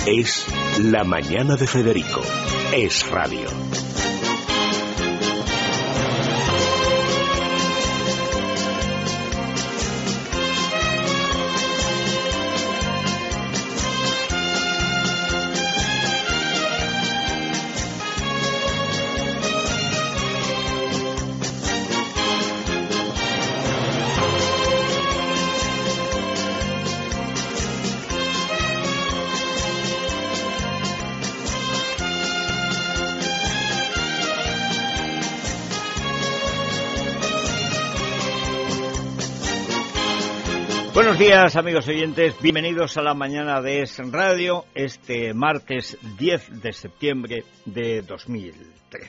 Es La Mañana de Federico. Es radio. Buenos días, amigos oyentes, bienvenidos a la mañana de Es Radio, este martes 10 de septiembre de 2013.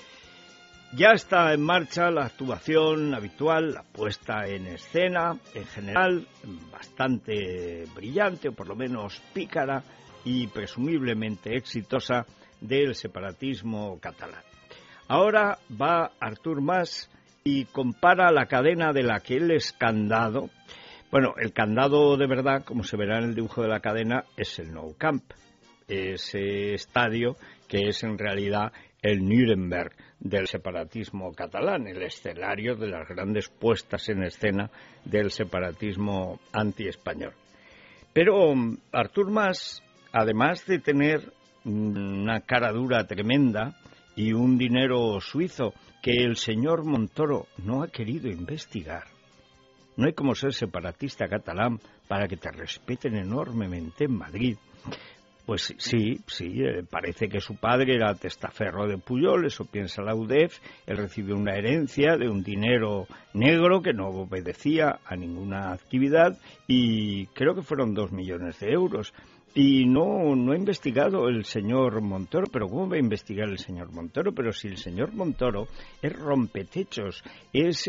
Ya está en marcha la actuación habitual, la puesta en escena, en general, bastante brillante, o por lo menos pícara y presumiblemente exitosa, del separatismo catalán. Ahora va Artur Mas y compara la cadena de la que él es candado. Bueno, el candado de verdad, como se verá en el dibujo de la cadena, es el Nou Camp, ese estadio que es en realidad el Nuremberg del separatismo catalán, el escenario de las grandes puestas en escena del separatismo anti-español. Pero Artur Mas, además de tener una cara dura tremenda y un dinero suizo que el señor Montoro no ha querido investigar, no hay como ser separatista catalán para que te respeten enormemente en Madrid. Pues sí, parece que su padre era testaferro de Pujol, eso piensa la UDEF. Él recibió una herencia de un dinero negro que no obedecía a ninguna actividad y creo que fueron 2 millones de euros. Y no ha investigado el señor Montoro. ¿Pero cómo va a investigar el señor Montoro? Pero si el señor Montoro es rompetechos, es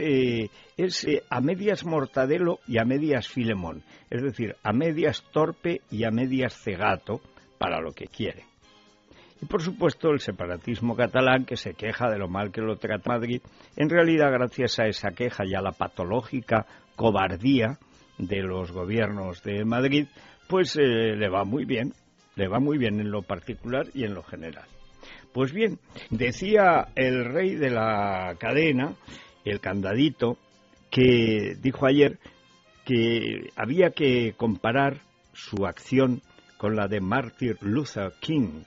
a medias Mortadelo y a medias Filemón, es decir, a medias torpe y a medias cegato para lo que quiere. Y por supuesto el separatismo catalán, que se queja de lo mal que lo trata Madrid, en realidad gracias a esa queja y a la patológica cobardía de los gobiernos de Madrid, pues le va muy bien en lo particular y en lo general. Pues bien, decía el rey de la cadena, el candadito, que dijo ayer que había que comparar su acción con la de Martin Luther King,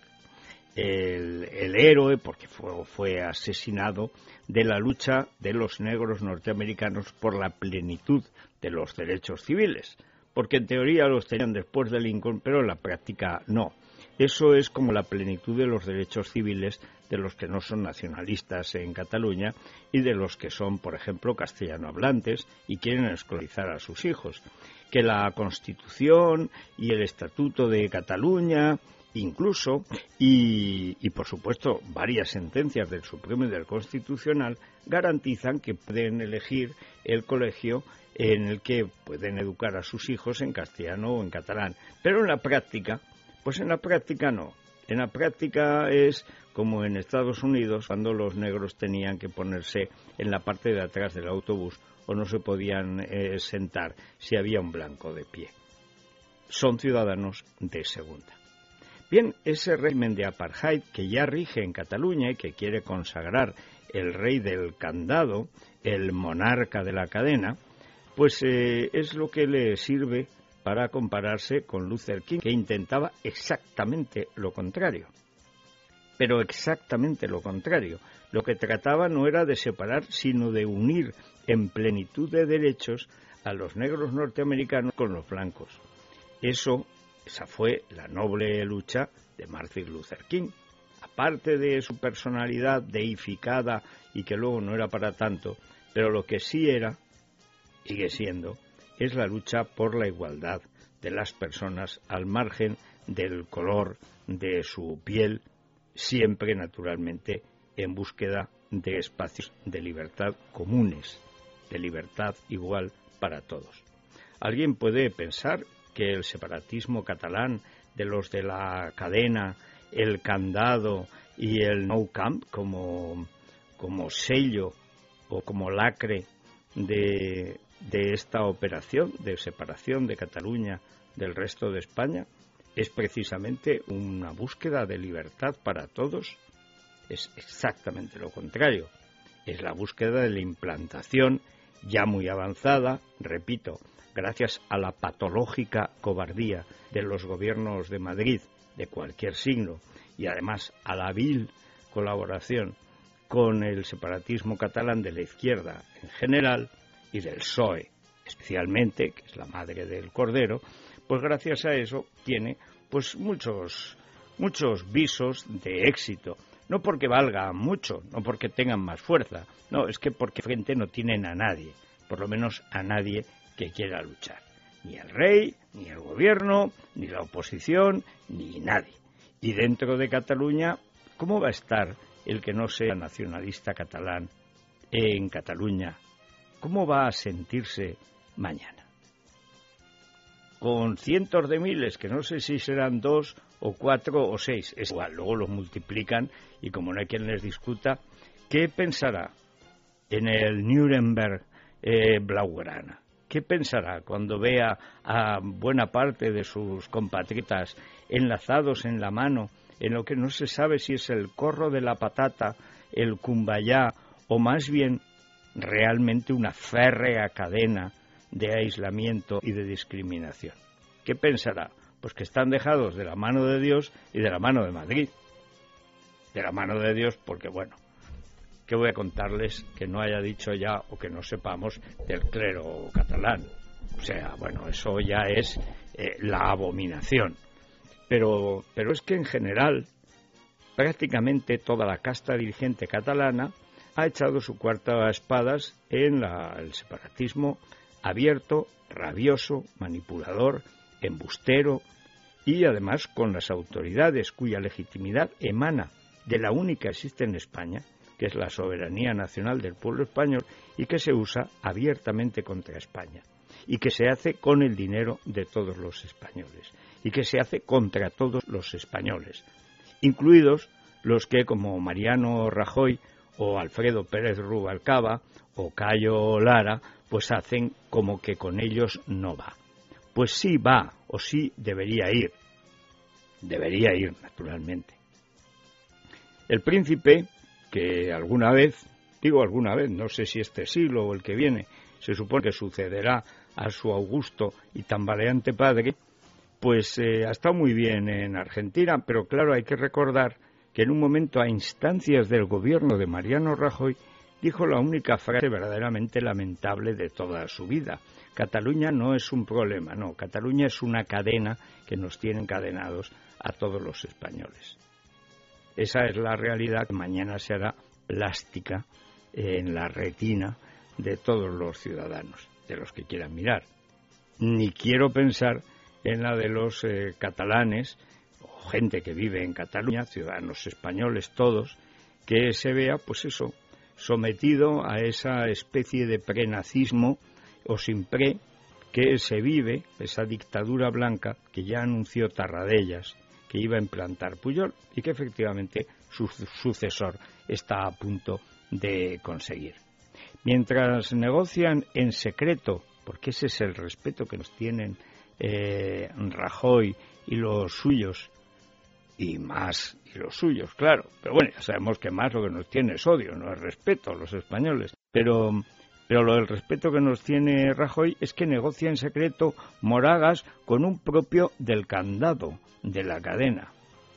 el héroe, porque fue asesinado, de la lucha de los negros norteamericanos por la plenitud de los derechos civiles. Porque en teoría los tenían después de Lincoln, pero en la práctica no. Eso es como la plenitud de los derechos civiles de los que no son nacionalistas en Cataluña y de los que son, por ejemplo, castellano hablantes y quieren escolarizar a sus hijos. Que la Constitución y el Estatuto de Cataluña, incluso, y por supuesto varias sentencias del Supremo y del Constitucional, garantizan que pueden elegir el colegio en el que pueden educar a sus hijos en castellano o en catalán. Pero en la práctica, pues en la práctica no. En la práctica es como en Estados Unidos, cuando los negros tenían que ponerse en la parte de atrás del autobús o no se podían sentar si había un blanco de pie. Son ciudadanos de segunda. Bien, ese régimen de apartheid que ya rige en Cataluña y que quiere consagrar el rey del candado, el monarca de la cadena, pues es lo que le sirve para compararse con Luther King, que intentaba exactamente lo contrario. Pero exactamente lo contrario. Lo que trataba no era de separar, sino de unir en plenitud de derechos a los negros norteamericanos con los blancos. Esa fue la noble lucha de Martin Luther King. Aparte de su personalidad deificada y que luego no era para tanto, pero lo que sí era, sigue siendo, es la lucha por la igualdad de las personas al margen del color de su piel, siempre naturalmente en búsqueda de espacios de libertad comunes, de libertad igual para todos. Alguien puede pensar que el separatismo catalán, de los de la cadena, el candado y el Nou Camp como sello o como lacre de esta operación de separación de Cataluña del resto de España, es precisamente una búsqueda de libertad para todos. Es exactamente lo contrario. Es la búsqueda de la implantación ya muy avanzada, repito, gracias a la patológica cobardía de los gobiernos de Madrid, de cualquier signo, y además a la vil colaboración con el separatismo catalán de la izquierda en general y del PSOE especialmente, que es la madre del cordero, pues gracias a eso tiene pues muchos visos de éxito. No porque valgan mucho, no porque tengan más fuerza, no, es que porque frente no tienen a nadie, por lo menos a nadie que quiera luchar. Ni el rey, ni el gobierno, ni la oposición, ni nadie. Y dentro de Cataluña, ¿cómo va a estar el que no sea nacionalista catalán en Cataluña? ¿Cómo va a sentirse mañana? Con cientos de miles, que no sé si serán 2 o 4 o 6, es igual, luego los multiplican y como no hay quien les discuta, ¿qué pensará en el Nuremberg Blaugrana? ¿Qué pensará cuando vea a buena parte de sus compatriotas enlazados en la mano en lo que no se sabe si es el corro de la patata, el cumbayá o más bien realmente una férrea cadena de aislamiento y de discriminación? ¿Qué pensará? Pues que están dejados de la mano de Dios y de la mano de Madrid. De la mano de Dios porque, bueno, ¿qué voy a contarles que no haya dicho ya o que no sepamos del clero catalán? O sea, bueno, eso ya es la abominación. Pero es que en general prácticamente toda la casta dirigente catalana ha echado su cuarta a espadas en el separatismo abierto, rabioso, manipulador, embustero y además con las autoridades cuya legitimidad emana de la única que existe en España, que es la soberanía nacional del pueblo español y que se usa abiertamente contra España y que se hace con el dinero de todos los españoles y que se hace contra todos los españoles, incluidos los que, como Mariano Rajoy o Alfredo Pérez Rubalcaba o Cayo Lara, pues hacen como que con ellos no va. Pues sí va, o sí debería ir naturalmente. El príncipe, que alguna vez, no sé si este siglo o el que viene, se supone que sucederá a su augusto y tambaleante padre, pues ha estado muy bien en Argentina, pero claro, hay que recordar que en un momento, a instancias del gobierno de Mariano Rajoy, dijo la única frase verdaderamente lamentable de toda su vida: Cataluña no es un problema, no, Cataluña es una cadena que nos tiene encadenados a todos los españoles. Esa es la realidad que mañana se hará plástica en la retina de todos los ciudadanos, de los que quieran mirar. Ni quiero pensar en la de los catalanes, o gente que vive en Cataluña, ciudadanos españoles todos, que se vea, pues eso, sometido a esa especie de prenazismo o sin pre que se vive, esa dictadura blanca que ya anunció Tarradellas que iba a implantar Pujol y que efectivamente su sucesor está a punto de conseguir. Mientras negocian en secreto, porque ese es el respeto que nos tienen Rajoy y los suyos, y más y los suyos, claro, pero bueno, ya sabemos que más lo que nos tiene es odio, no es respeto a los españoles, pero lo del respeto que nos tiene Rajoy es que negocia en secreto Moragas con un propio del candado de la cadena.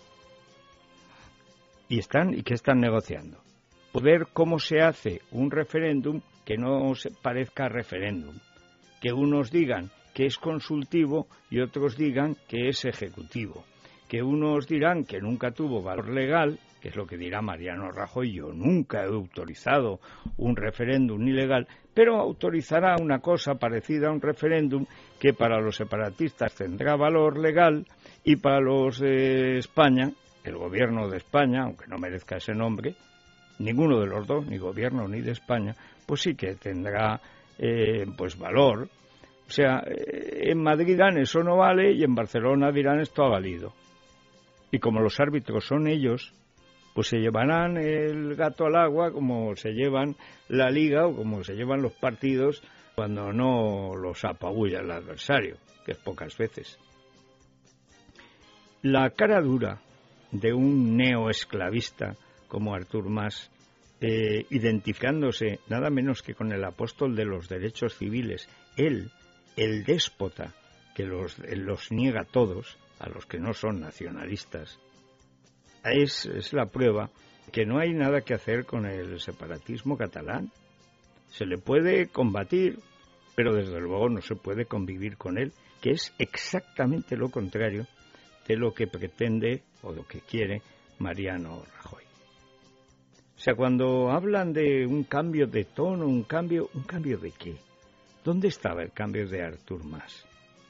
¿Y qué están negociando? Ver cómo se hace un referéndum que no se parezca referéndum, que unos digan que es consultivo y otros digan que es ejecutivo, que unos dirán que nunca tuvo valor legal, que es lo que dirá Mariano Rajoy: yo nunca he autorizado un referéndum ilegal, pero autorizará una cosa parecida a un referéndum que para los separatistas tendrá valor legal y para los de España, el gobierno de España, aunque no merezca ese nombre, ninguno de los dos, ni gobierno ni de España, pues sí que tendrá pues valor. O sea, en Madrid dirán eso no vale y en Barcelona dirán esto ha valido. Y como los árbitros son ellos, pues se llevarán el gato al agua como se llevan la liga o como se llevan los partidos cuando no los apabulla el adversario, que es pocas veces. La cara dura de un neoesclavista como Artur Mas, identificándose nada menos que con el apóstol de los derechos civiles, él, el déspota que los niega a todos, a los que no son nacionalistas, es la prueba que no hay nada que hacer con el separatismo catalán. Se le puede combatir, pero desde luego no se puede convivir con él, que es exactamente lo contrario de lo que pretende o lo que quiere Mariano Rajoy. O sea, cuando hablan de un cambio de tono, ¿un cambio de qué? ¿Dónde estaba el cambio de Artur Mas?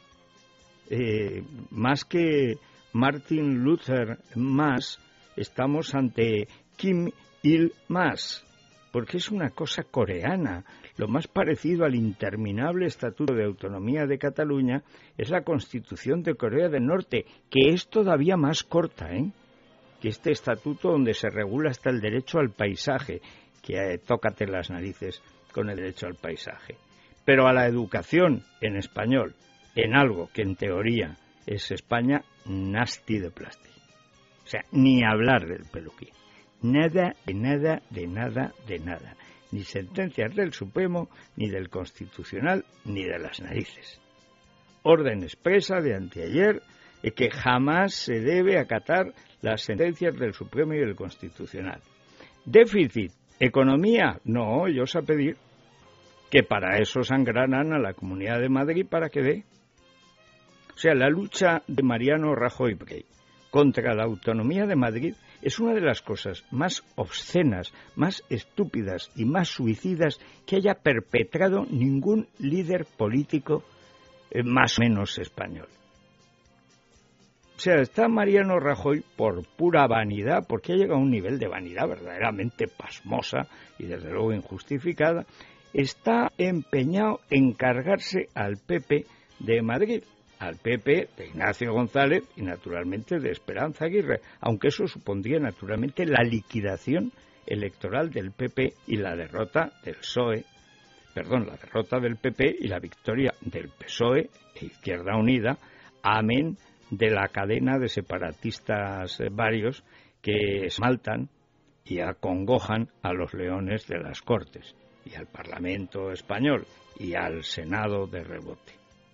Más que Martin Luther Mas, estamos ante Kim Il-mas, porque es una cosa coreana. Lo más parecido al interminable Estatuto de Autonomía de Cataluña es la Constitución de Corea del Norte, que es todavía más corta, que este estatuto donde se regula hasta el derecho al paisaje, que tócate las narices con el derecho al paisaje. Pero a la educación en español, en algo que en teoría es España, nasty de plástico. O sea, ni hablar del peluquín. Nada, de nada, de nada, de nada. Ni sentencias del Supremo, ni del Constitucional, ni de las narices. Orden expresa de anteayer que jamás se debe acatar las sentencias del Supremo y del Constitucional. Déficit, economía, no, ellos a pedir que para eso sangranan a la Comunidad de Madrid para que dé. O sea, la lucha de Mariano Rajoy contra la autonomía de Madrid es una de las cosas más obscenas, más estúpidas y más suicidas que haya perpetrado ningún líder político más o menos español. O sea, está Mariano Rajoy por pura vanidad, porque ha llegado a un nivel de vanidad verdaderamente pasmosa y desde luego injustificada, está empeñado en cargarse al PP de Madrid, al PP de Ignacio González y naturalmente de Esperanza Aguirre, aunque eso supondría naturalmente la liquidación electoral del PP y la derrota del PSOE, la derrota del PP y la victoria del PSOE e Izquierda Unida, amén de la cadena de separatistas varios que esmaltan y acongojan a los leones de las Cortes y al Parlamento español y al Senado de rebote.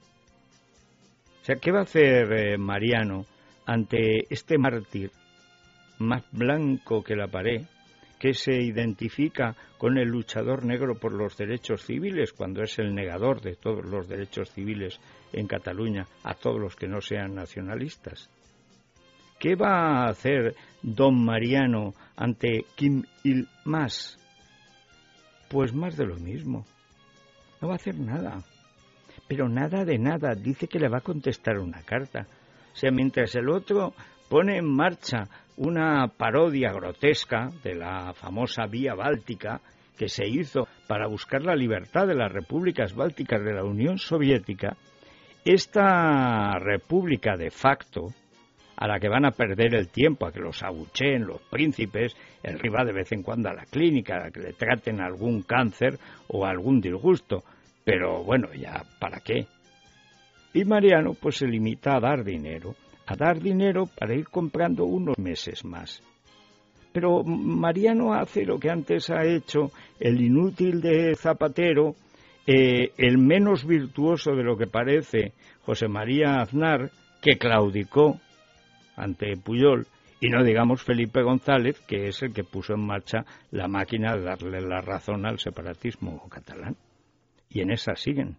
O sea, ¿qué va a hacer Mariano ante este mártir más blanco que la pared, que se identifica con el luchador negro por los derechos civiles, cuando es el negador de todos los derechos civiles en Cataluña a todos los que no sean nacionalistas? ¿Qué va a hacer don Mariano ante Kim Il-mas? Pues más de lo mismo. No va a hacer nada. Pero nada de nada. Dice que le va a contestar una carta. O sea, mientras el otro pone en marcha una parodia grotesca de la famosa Vía Báltica que se hizo para buscar la libertad de las repúblicas bálticas de la Unión Soviética, esta república de facto, a la que van a perder el tiempo, a que los abucheen los príncipes, el rey va de vez en cuando a la clínica, a que le traten algún cáncer o algún disgusto, pero bueno, ya, ¿para qué? Y Mariano pues se limita a dar dinero para ir comprando unos meses más. Pero Mariano hace lo que antes ha hecho el inútil de Zapatero, el menos virtuoso de lo que parece José María Aznar, que claudicó ante Pujol, y no digamos Felipe González, que es el que puso en marcha la máquina de darle la razón al separatismo catalán. Y en esas siguen.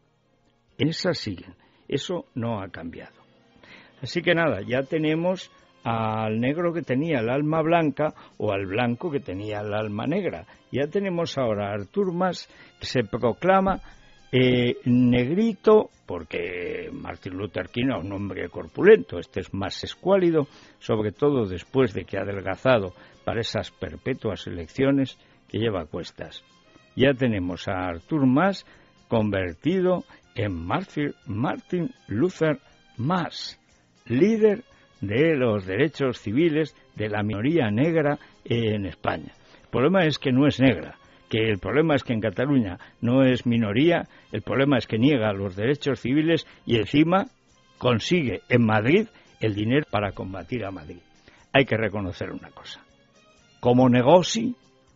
Eso no ha cambiado. Así que nada, ya tenemos al negro que tenía el alma blanca o al blanco que tenía el alma negra. Ya tenemos ahora a Artur Mas, que se proclama negrito, porque Martin Luther King es un hombre corpulento, este es más escuálido, sobre todo después de que ha adelgazado para esas perpetuas elecciones que lleva a cuestas. Ya tenemos a Artur Mas convertido en Martin Luther Mas, líder de los derechos civiles de la minoría negra en España. El problema es que no es negra, que el problema es que en Cataluña no es minoría, el problema es que niega los derechos civiles y encima consigue en Madrid el dinero para combatir a Madrid. Hay que reconocer una cosa. Como negocio,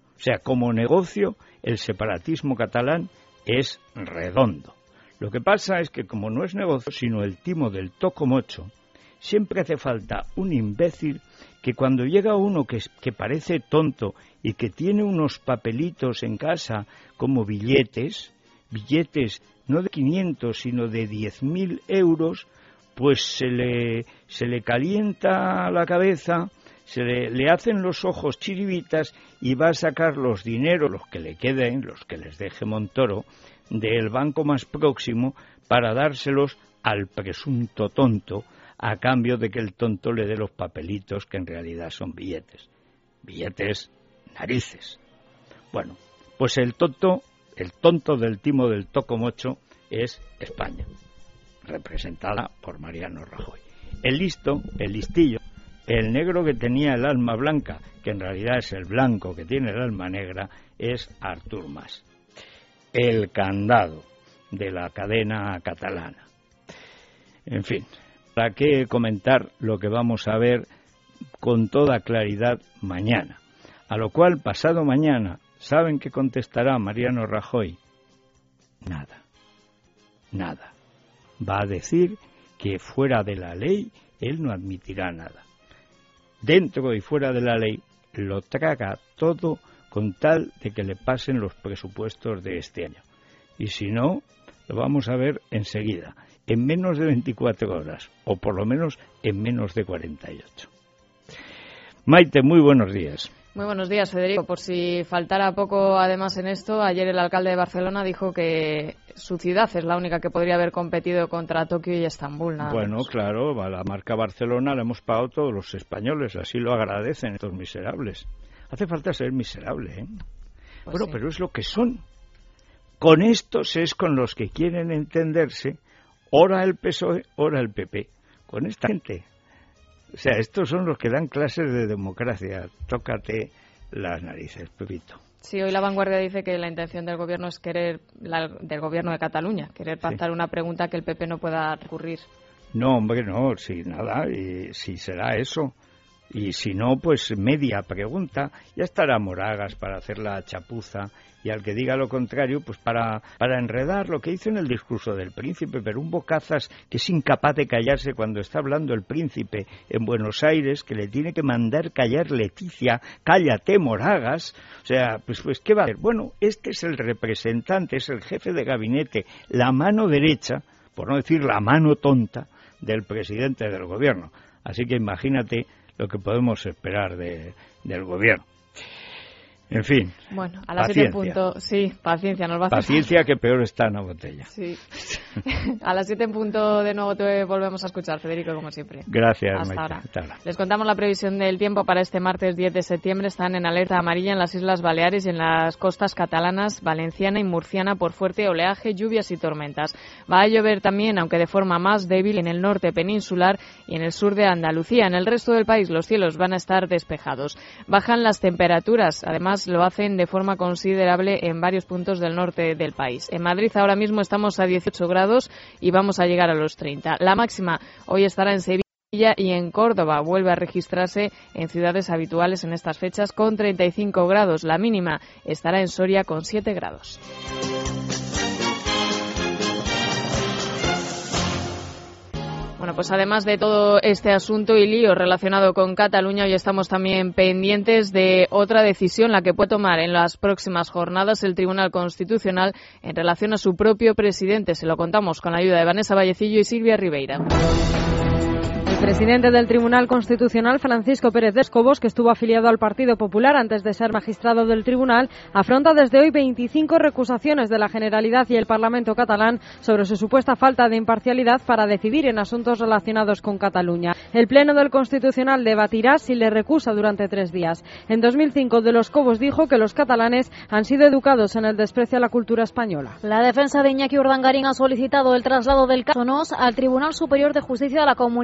el separatismo catalán es redondo. Lo que pasa es que como no es negocio, sino el timo del tocomocho, siempre hace falta un imbécil que cuando llega uno que parece tonto y que tiene unos papelitos en casa como billetes no de 500 sino de 10.000 euros, pues se le calienta la cabeza, le hacen los ojos chiribitas y va a sacar los dineros, los que le queden, los que les deje Montoro, del banco más próximo para dárselos al presunto tonto, a cambio de que el tonto le dé los papelitos que en realidad son billetes. Billetes narices. Bueno, pues el tonto del timo del tocomocho es España, representada por Mariano Rajoy. El listillo, el negro que tenía el alma blanca, que en realidad es el blanco que tiene el alma negra, es Artur Mas, el candado de la cadena catalana. En fin, ¿para qué comentar lo que vamos a ver con toda claridad mañana? A lo cual, pasado mañana, ¿saben qué contestará Mariano Rajoy? Nada. Va a decir que fuera de la ley él no admitirá nada. Dentro y fuera de la ley lo traga todo con tal de que le pasen los presupuestos de este año. Y si no, lo vamos a ver enseguida, en menos de 24 horas, o por lo menos en menos de 48. Maite, muy buenos días. Muy buenos días, Federico. Por si faltara poco, además, en esto, ayer el alcalde de Barcelona dijo que su ciudad es la única que podría haber competido contra Tokio y Estambul. Bueno, claro, a la marca Barcelona la hemos pagado todos los españoles, así lo agradecen estos miserables. Hace falta ser miserable, ¿eh? Pues bueno, sí. Pero es lo que son. Con estos es con los que quieren entenderse, ora el PSOE, ora el PP. Con esta gente. O sea, estos son los que dan clases de democracia. Tócate las narices, Pepito. Sí, hoy La Vanguardia dice que la intención del gobierno es del gobierno de Cataluña, querer pactar una pregunta que el PP no pueda recurrir. No, hombre, no, si nada, y si será eso. Y si no, pues media pregunta, ya estará Moragas para hacer la chapuza, y al que diga lo contrario, pues para enredar lo que hizo en el discurso del príncipe, pero un bocazas que es incapaz de callarse cuando está hablando el príncipe en Buenos Aires, que le tiene que mandar callar Leticia, cállate Moragas, o sea, pues ¿qué va a hacer? Bueno, este es el representante, es el jefe de gabinete, la mano derecha, por no decir la mano tonta, del presidente del gobierno, así que imagínate lo que podemos esperar del gobierno. En fin, bueno, a las 7 en punto, sí, paciencia, nos va a hacer paciencia que peor está en la botella. Sí. A las 7 en punto de nuevo te volvemos a escuchar, Federico, como siempre. Gracias, hasta Maite. ahora. Hasta ahora. Les contamos la previsión del tiempo para este martes 10 de septiembre. Están en alerta amarilla en las Islas Baleares y en las costas catalanas, valenciana y murciana por fuerte oleaje, lluvias y tormentas. Va a llover también, aunque de forma más débil, en el norte peninsular y en el sur de Andalucía. En el resto del país los cielos van a estar despejados. Bajan las temperaturas, además lo hacen de forma considerable en varios puntos del norte del país. En Madrid ahora mismo estamos a 18 grados y vamos a llegar a los 30. La máxima hoy estará en Sevilla y en Córdoba. Vuelve a registrarse en ciudades habituales en estas fechas con 35 grados. La mínima estará en Soria con 7 grados. Bueno, pues además de todo este asunto y lío relacionado con Cataluña, hoy estamos también pendientes de otra decisión, la que puede tomar en las próximas jornadas el Tribunal Constitucional en relación a su propio presidente. Se lo contamos con la ayuda de Vanessa Vallecillo y Silvia Ribeira. El presidente del Tribunal Constitucional, Francisco Pérez de Escobos, que estuvo afiliado al Partido Popular antes de ser magistrado del tribunal, afronta desde hoy 25 recusaciones de la Generalidad y el Parlamento catalán sobre su supuesta falta de imparcialidad para decidir en asuntos relacionados con Cataluña. El Pleno del Constitucional debatirá si le recusa durante 3 días. En 2005, de los Cobos dijo que los catalanes han sido educados en el desprecio a la cultura española. La defensa de Iñaki Urdangarín ha solicitado el traslado del caso Nos al Tribunal Superior de Justicia de la Comunidad Valenciana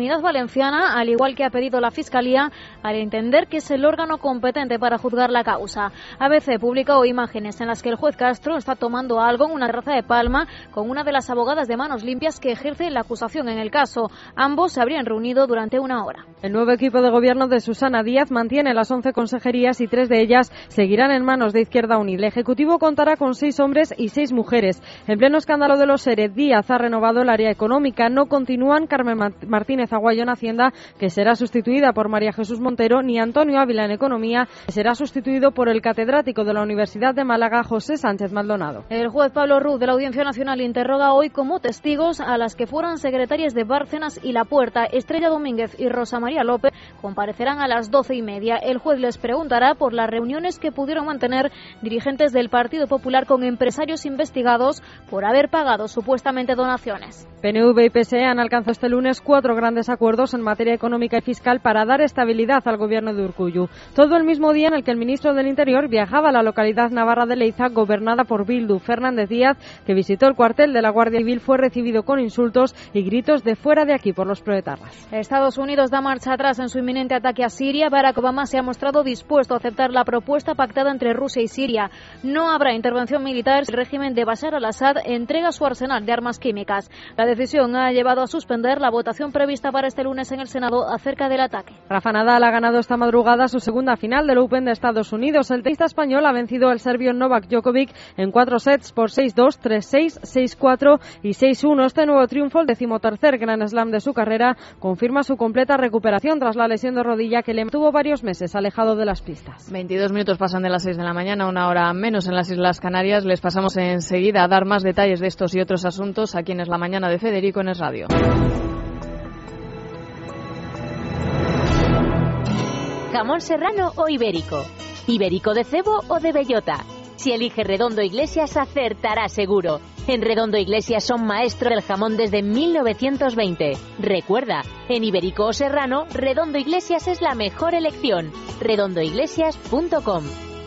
Valenciana, al igual que ha pedido la Fiscalía, al entender que es el órgano competente para juzgar la causa. ABC publicó imágenes en las que el juez Castro está tomando algo en una terraza de Palma con una de las abogadas de Manos Limpias que ejerce la acusación en el caso. Ambos se habrían reunido durante una hora. El nuevo equipo de gobierno de Susana Díaz mantiene las 11 consejerías y 3 de ellas seguirán en manos de Izquierda Unida. El Ejecutivo contará con 6 hombres y 6 mujeres. En pleno escándalo de los ERE, Díaz ha renovado el área económica. No continúan Carmen Martínez Aguayo en Hacienda, que será sustituida por María Jesús Montero, ni Antonio Ávila en Economía, que será sustituido por el catedrático de la Universidad de Málaga, José Sánchez Maldonado. El juez Pablo Ruz de la Audiencia Nacional interroga hoy como testigos a las que fueran secretarias de Bárcenas y La Puerta. Estrella Domínguez y Rosa María López comparecerán a las 12:30. El juez les preguntará por las reuniones que pudieron mantener dirigentes del Partido Popular con empresarios investigados por haber pagado supuestamente donaciones. PNV y PSE han alcanzado este lunes 4 grandes acuerdos en materia económica y fiscal para dar estabilidad al gobierno de Urkullu. Todo el mismo día en el que el ministro del Interior viajaba a la localidad navarra de Leiza, gobernada por Bildu. Fernández Díaz, que visitó el cuartel de la Guardia Civil, fue recibido con insultos y gritos de fuera de aquí por los proetarras. Estados Unidos da marcha atrás en su inminente ataque a Siria. Barack Obama se ha mostrado dispuesto a aceptar la propuesta pactada entre Rusia y Siria. No habrá intervención militar si el régimen de Bashar al-Assad entrega su arsenal de armas químicas. La decisión ha llevado a suspender la votación prevista para este lunes en el Senado acerca del ataque. Rafa Nadal ha ganado esta madrugada su segunda final del Open de Estados Unidos. El tenista español ha vencido al serbio Novak Djokovic en 4 sets por 6-2, 3-6, 6-4 y 6-1. Este nuevo triunfo, el 13º Grand Slam de su carrera, confirma su completa recuperación tras la lesión de rodilla que le mantuvo varios meses alejado de las pistas. 22 minutos pasan de las 6 de la mañana, una hora menos en las Islas Canarias. Les pasamos enseguida a dar más detalles de estos y otros asuntos aquí en Es la Mañana de Federico en Es Radio. ¿Jamón serrano o ibérico? ¿Ibérico de cebo o de bellota? Si elige Redondo Iglesias, acertará seguro. En Redondo Iglesias son maestro del jamón desde 1920. Recuerda, en ibérico o serrano, Redondo Iglesias es la mejor elección. redondoiglesias.com.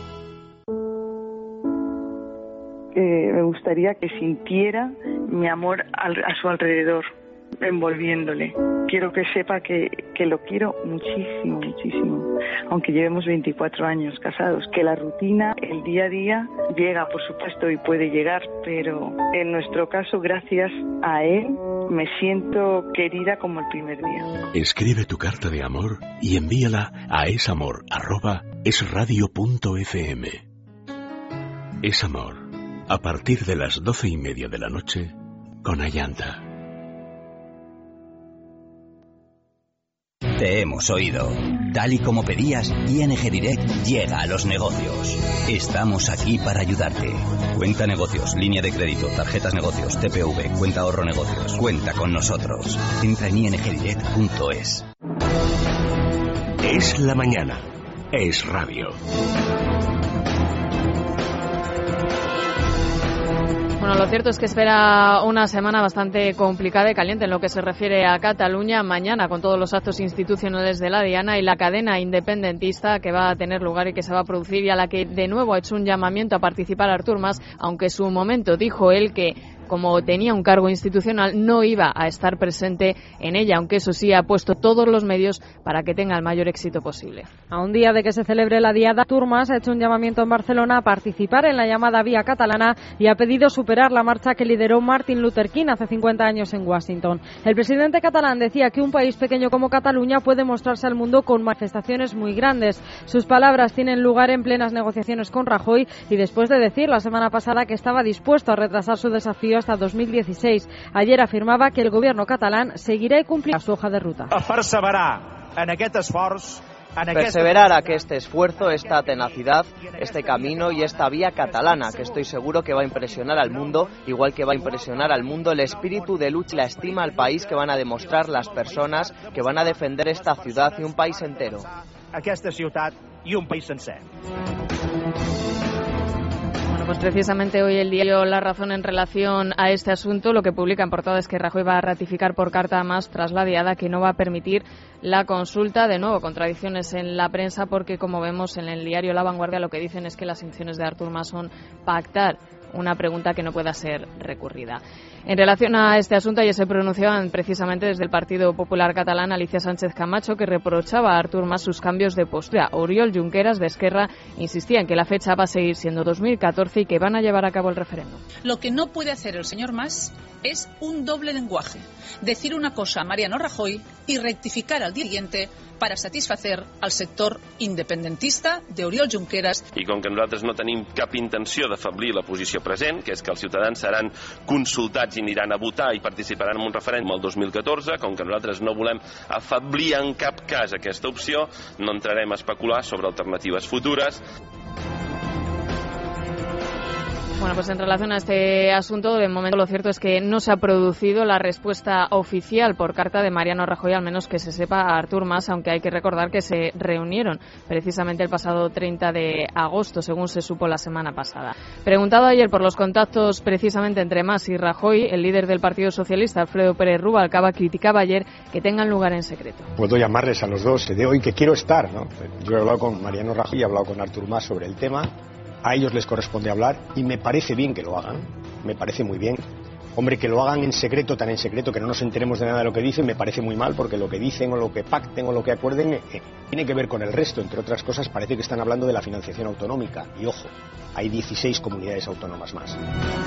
Me gustaría que sintiera mi amor a su alrededor, envolviéndole. Quiero que sepa que lo quiero muchísimo, muchísimo, aunque llevemos 24 años casados, que la rutina, el día a día, llega, por supuesto, y puede llegar, pero en nuestro caso, gracias a él, me siento querida como el primer día. Escribe tu carta de amor y envíala a esamor@esradio.fm. Es amor, a partir de las 12:30 de la noche, con Ayanta. Te hemos oído. Tal y como pedías, ING Direct llega a los negocios. Estamos aquí para ayudarte. Cuenta negocios, línea de crédito, tarjetas negocios, TPV, cuenta ahorro negocios. Cuenta con nosotros. Entra en ingdirect.es. Es la mañana. Es radio. Bueno, lo cierto es que espera una semana bastante complicada y caliente en lo que se refiere a Cataluña mañana, con todos los actos institucionales de la Diana y la cadena independentista que va a tener lugar y que se va a producir, y a la que de nuevo ha hecho un llamamiento a participar Artur Mas, aunque en su momento dijo él que, como tenía un cargo institucional, no iba a estar presente en ella, aunque eso sí ha puesto todos los medios para que tenga el mayor éxito posible. A un día de que se celebre la Diada, Artur Mas ha hecho un llamamiento en Barcelona a participar en la llamada Vía Catalana y ha pedido superar la marcha que lideró Martin Luther King hace 50 años en Washington. El presidente catalán decía que un país pequeño como Cataluña puede mostrarse al mundo con manifestaciones muy grandes. Sus palabras tienen lugar en plenas negociaciones con Rajoy y después de decir la semana pasada que estaba dispuesto a retrasar su desafío hasta 2016. Ayer afirmaba que el gobierno catalán seguirá y cumplirá su hoja de ruta. Perseverar a que este esfuerzo, esta tenacidad, este camino y esta vía catalana, que estoy seguro que va a impresionar al mundo, igual que va a impresionar al mundo el espíritu de lucha y la estima al país que van a demostrar las personas que van a defender esta ciudad y un país entero. Aquesta ciutat i un país sencer. Pues precisamente hoy el diario La Razón, en relación a este asunto, lo que publica en portada es que Rajoy va a ratificar por carta a Mas tras la Diada que no va a permitir la consulta. De nuevo, contradicciones en la prensa, porque como vemos en el diario La Vanguardia lo que dicen es que las intenciones de Artur Mas son pactar una pregunta que no pueda ser recurrida. En relación a este asunto, ayer se pronunciaban precisamente desde el Partido Popular Catalán Alicia Sánchez Camacho, que reprochaba a Artur Mas sus cambios de postura. Oriol Junqueras, de Esquerra, insistía en que la fecha va a seguir siendo 2014 y que van a llevar a cabo el referéndum. Lo que no puede hacer el señor Mas es un doble lenguaje. Decir una cosa a Mariano Rajoy y rectificar al día siguiente para satisfacer al sector independentista d'Oriol Junqueras. I com que nosaltres no tenim cap intenció d'afeblir la posició present, que és que els ciutadans seran consultats i aniran a votar i participaran en un referèndum el 2014, com que nosaltres no volem afeblir en cap cas aquesta opció, no entrarem a especular sobre alternatives futures. Bueno, pues en relación a este asunto, de momento lo cierto es que no se ha producido la respuesta oficial por carta de Mariano Rajoy, al menos que se sepa, a Artur Mas, aunque hay que recordar que se reunieron precisamente el pasado 30 de agosto, según se supo la semana pasada. Preguntado ayer por los contactos precisamente entre Mas y Rajoy, el líder del Partido Socialista, Alfredo Pérez Rubalcaba, criticaba ayer que tengan lugar en secreto. Puedo llamarles a los dos de hoy que quiero estar, ¿no? Yo he hablado con Mariano Rajoy y he hablado con Artur Mas sobre el tema. A ellos les corresponde hablar y me parece bien que lo hagan, me parece muy bien. Hombre, que lo hagan en secreto, tan en secreto que no nos enteremos de nada de lo que dicen, me parece muy mal, porque lo que dicen o lo que pacten o lo que acuerden tiene que ver con el resto. Entre otras cosas, parece que están hablando de la financiación autonómica. Y ojo, hay 16 comunidades autónomas más.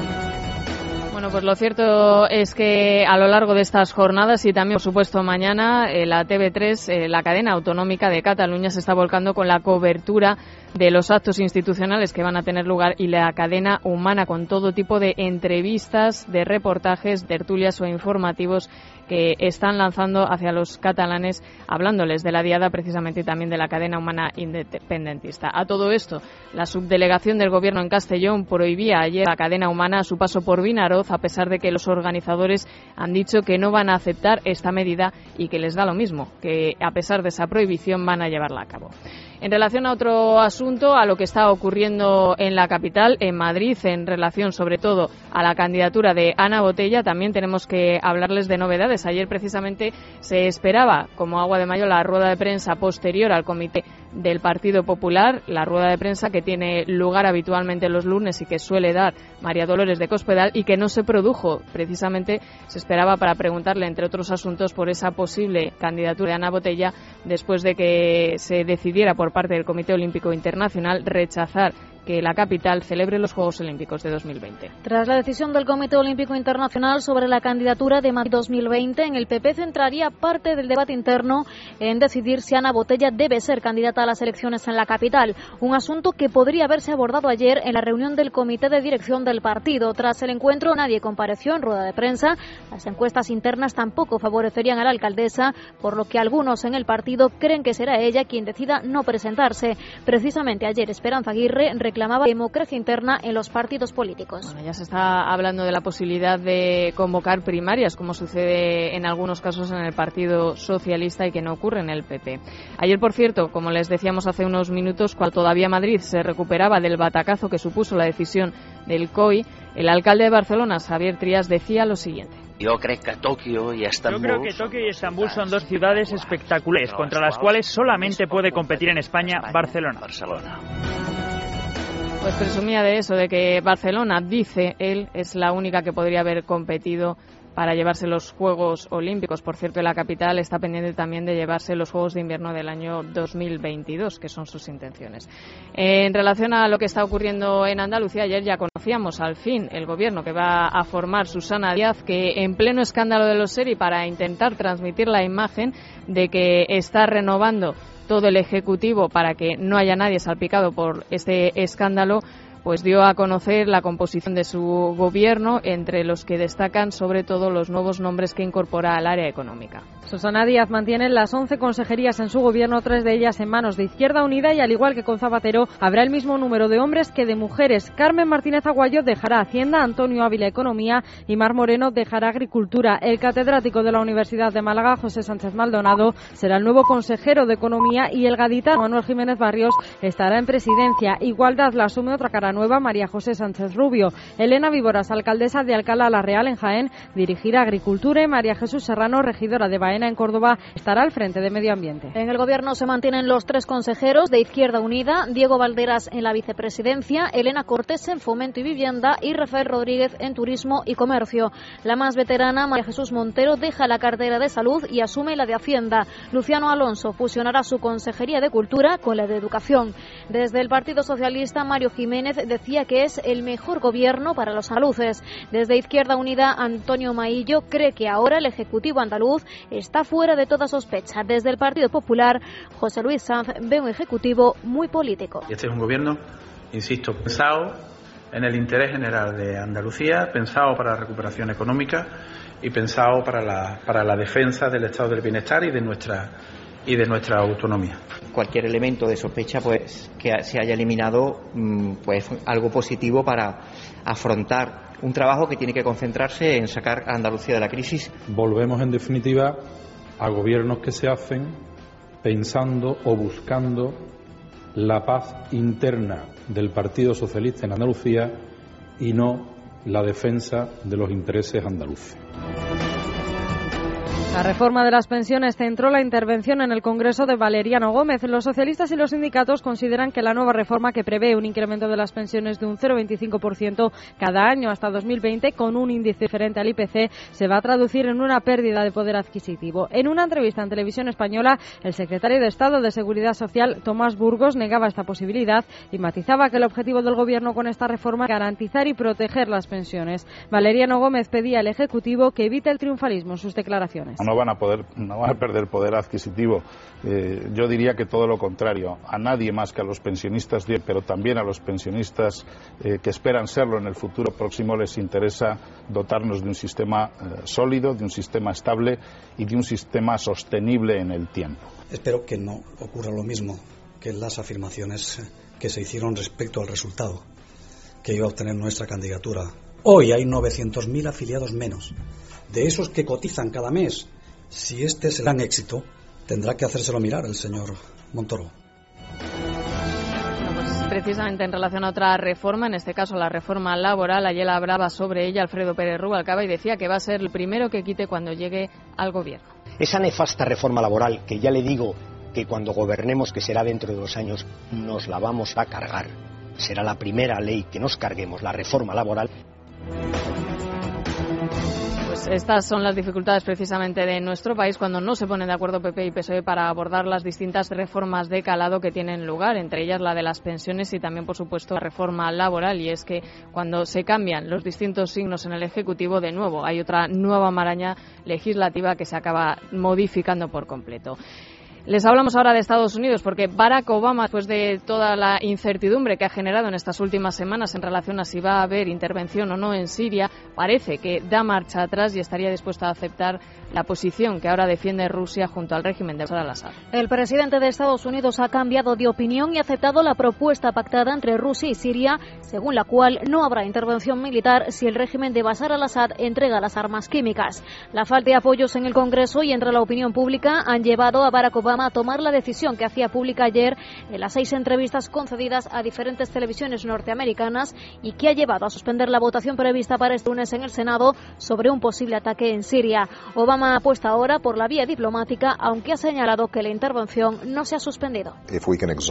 Bueno, pues lo cierto es que a lo largo de estas jornadas y también, por supuesto, mañana, la TV3, la cadena autonómica de Cataluña, se está volcando con la cobertura de los actos institucionales que van a tener lugar y la cadena humana, con todo tipo de entrevistas, de reportajes, tertulias o informativos que están lanzando hacia los catalanes, hablándoles de la diada precisamente y también de la cadena humana independentista. A todo esto, la subdelegación del Gobierno en Castellón prohibía ayer la cadena humana a su paso por Vinaroz, a pesar de que los organizadores han dicho que no van a aceptar esta medida y que les da lo mismo, que a pesar de esa prohibición van a llevarla a cabo. En relación a otro asunto, a lo que está ocurriendo en la capital, en Madrid, en relación sobre todo a la candidatura de Ana Botella, también tenemos que hablarles de novedades. Ayer precisamente se esperaba como agua de mayo la rueda de prensa posterior al comité del Partido Popular, la rueda de prensa que tiene lugar habitualmente los lunes y que suele dar María Dolores de Cospedal y que no se produjo. Precisamente se esperaba para preguntarle, entre otros asuntos, por esa posible candidatura de Ana Botella después de que se decidiera por parte del Comité Olímpico Internacional rechazar que la capital celebre los Juegos Olímpicos de 2020. Tras la decisión del Comité Olímpico Internacional sobre la candidatura de Madrid 2020, en el PP centraría parte del debate interno en decidir si Ana Botella debe ser candidata a las elecciones en la capital, un asunto que podría haberse abordado ayer en la reunión del Comité de Dirección del partido. Tras el encuentro, nadie compareció en rueda de prensa. Las encuestas internas tampoco favorecerían a la alcaldesa, por lo que algunos en el partido creen que será ella quien decida no presentarse. Precisamente ayer Esperanza Aguirre reclamaba democracia interna en los partidos políticos. Bueno, ya se está hablando de la posibilidad de convocar primarias, como sucede en algunos casos en el Partido Socialista y que no ocurre en el PP. Ayer, por cierto, como les decíamos hace unos minutos, cuando todavía Madrid se recuperaba del batacazo que supuso la decisión del COI, el alcalde de Barcelona, Xavier Trias, decía lo siguiente. Yo creo que Tokio y Estambul son dos ciudades espectaculares contra las cuales solamente puede competir en España Barcelona. Pues presumía de eso, de que Barcelona, dice él, es la única que podría haber competido para llevarse los Juegos Olímpicos. Por cierto, la capital está pendiente también de llevarse los Juegos de Invierno del año 2022, que son sus intenciones. En relación a lo que está ocurriendo en Andalucía, ayer ya conocíamos al fin el gobierno que va a formar Susana Díaz, que en pleno escándalo de los SERI, para intentar transmitir la imagen de que está renovando todo el Ejecutivo para que no haya nadie salpicado por este escándalo, pues dio a conocer la composición de su gobierno, entre los que destacan sobre todo los nuevos nombres que incorpora al área económica. Susana Díaz mantiene las 11 consejerías en su gobierno, 3 de ellas en manos de Izquierda Unida, y al igual que con Zapatero, habrá el mismo número de hombres que de mujeres. Carmen Martínez Aguayo dejará Hacienda, Antonio Ávila Economía y Mar Moreno dejará Agricultura. El catedrático de la Universidad de Málaga, José Sánchez Maldonado, será el nuevo consejero de Economía y el gaditano Manuel Jiménez Barrios estará en Presidencia. Igualdad la asume otra cara la nueva María José Sánchez Rubio. Elena Víboras, alcaldesa de Alcalá la Real en Jaén, dirigirá Agricultura y María Jesús Serrano, regidora de Baena en Córdoba, estará al frente de Medio Ambiente. En el Gobierno se mantienen los 3 consejeros de Izquierda Unida: Diego Valderas en la vicepresidencia, Elena Cortés en Fomento y Vivienda y Rafael Rodríguez en Turismo y Comercio. La más veterana, María Jesús Montero, deja la cartera de Salud y asume la de Hacienda. Luciano Alonso fusionará su Consejería de Cultura con la de Educación. Desde el Partido Socialista, Mario Jiménez decía que es el mejor gobierno para los andaluces. Desde Izquierda Unida, Antonio Maillo cree que ahora el Ejecutivo andaluz está fuera de toda sospecha. Desde el Partido Popular, José Luis Sanz ve un Ejecutivo muy político. Este es un gobierno, insisto, pensado en el interés general de Andalucía, pensado para la recuperación económica y pensado para la defensa del estado del bienestar y de nuestra autonomía. Cualquier elemento de sospecha pues que se haya eliminado, pues algo positivo para afrontar un trabajo que tiene que concentrarse en sacar a Andalucía de la crisis. Volvemos en definitiva a gobiernos que se hacen pensando o buscando la paz interna del Partido Socialista en Andalucía y no la defensa de los intereses andaluces. La reforma de las pensiones centró la intervención en el Congreso de Valeriano Gómez. Los socialistas y los sindicatos consideran que la nueva reforma, que prevé un incremento de las pensiones de un 0,25% cada año hasta 2020 con un índice diferente al IPC, se va a traducir en una pérdida de poder adquisitivo. En una entrevista en Televisión Española, el secretario de Estado de Seguridad Social, Tomás Burgos, negaba esta posibilidad y matizaba que el objetivo del Gobierno con esta reforma es garantizar y proteger las pensiones. Valeriano Gómez pedía al Ejecutivo que evite el triunfalismo en sus declaraciones. No van a perder poder adquisitivo. Yo diría que todo lo contrario. A nadie más que a los pensionistas, pero también a los pensionistas que esperan serlo en el futuro próximo, les interesa dotarnos de un sistema sólido, de un sistema estable y de un sistema sostenible en el tiempo. Espero que no ocurra lo mismo que las afirmaciones que se hicieron respecto al resultado que iba a obtener nuestra candidatura. Hoy hay 900.000 afiliados menos. De esos que cotizan cada mes, si este es el gran éxito, tendrá que hacérselo mirar el señor Montoro. Bueno, pues precisamente en relación a otra reforma, en este caso la reforma laboral, ayer hablaba sobre ella Alfredo Pérez Rubalcaba y decía que va a ser el primero que quite cuando llegue al gobierno. Esa nefasta reforma laboral, que ya le digo que cuando gobernemos, que será dentro de 2 años, nos la vamos a cargar. Será la primera ley que nos carguemos, la reforma laboral. Estas son las dificultades precisamente de nuestro país cuando no se ponen de acuerdo PP y PSOE para abordar las distintas reformas de calado que tienen lugar, entre ellas la de las pensiones y también, por supuesto, la reforma laboral. Y es que cuando se cambian los distintos signos en el Ejecutivo, de nuevo hay otra nueva maraña legislativa que se acaba modificando por completo. Les hablamos ahora de Estados Unidos porque Barack Obama, después de toda la incertidumbre que ha generado en estas últimas semanas en relación a si va a haber intervención o no en Siria, parece que da marcha atrás y estaría dispuesto a aceptar la posición que ahora defiende Rusia junto al régimen de Bashar al-Assad. El presidente de Estados Unidos ha cambiado de opinión y ha aceptado la propuesta pactada entre Rusia y Siria, según la cual no habrá intervención militar si el régimen de Bashar al-Assad entrega las armas químicas. La falta de apoyos en el Congreso y entre la opinión pública han llevado a Barack Obama a tomar la decisión que hacía pública ayer en las 6 entrevistas concedidas a diferentes televisiones norteamericanas y que ha llevado a suspender la votación prevista para este lunes en el Senado sobre un posible ataque en Siria. Obama apuesta ahora por la vía diplomática, aunque ha señalado que la intervención no se ha suspendido. Si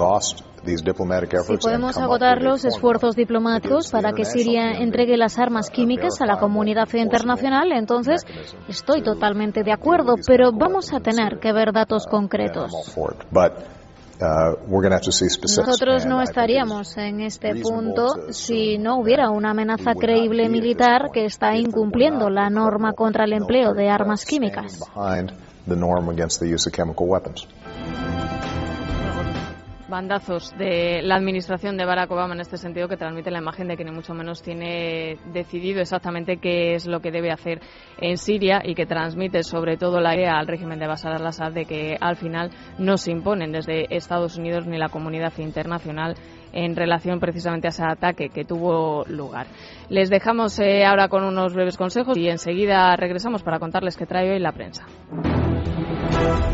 podemos agotar los esfuerzos diplomáticos para que Siria entregue las armas químicas a la comunidad internacional, entonces estoy totalmente de acuerdo, pero vamos a tener que ver datos concretos. Nosotros no estaríamos en este punto si no hubiera una amenaza creíble militar que está incumpliendo la norma contra el empleo de armas químicas. Bandazos de la administración de Barack Obama en este sentido, que transmite la imagen de que ni mucho menos tiene decidido exactamente qué es lo que debe hacer en Siria y que transmite sobre todo la idea al régimen de Bashar al-Assad de que al final no se imponen desde Estados Unidos ni la comunidad internacional en relación precisamente a ese ataque que tuvo lugar. Les dejamos ahora con unos breves consejos y enseguida regresamos para contarles qué trae hoy la prensa.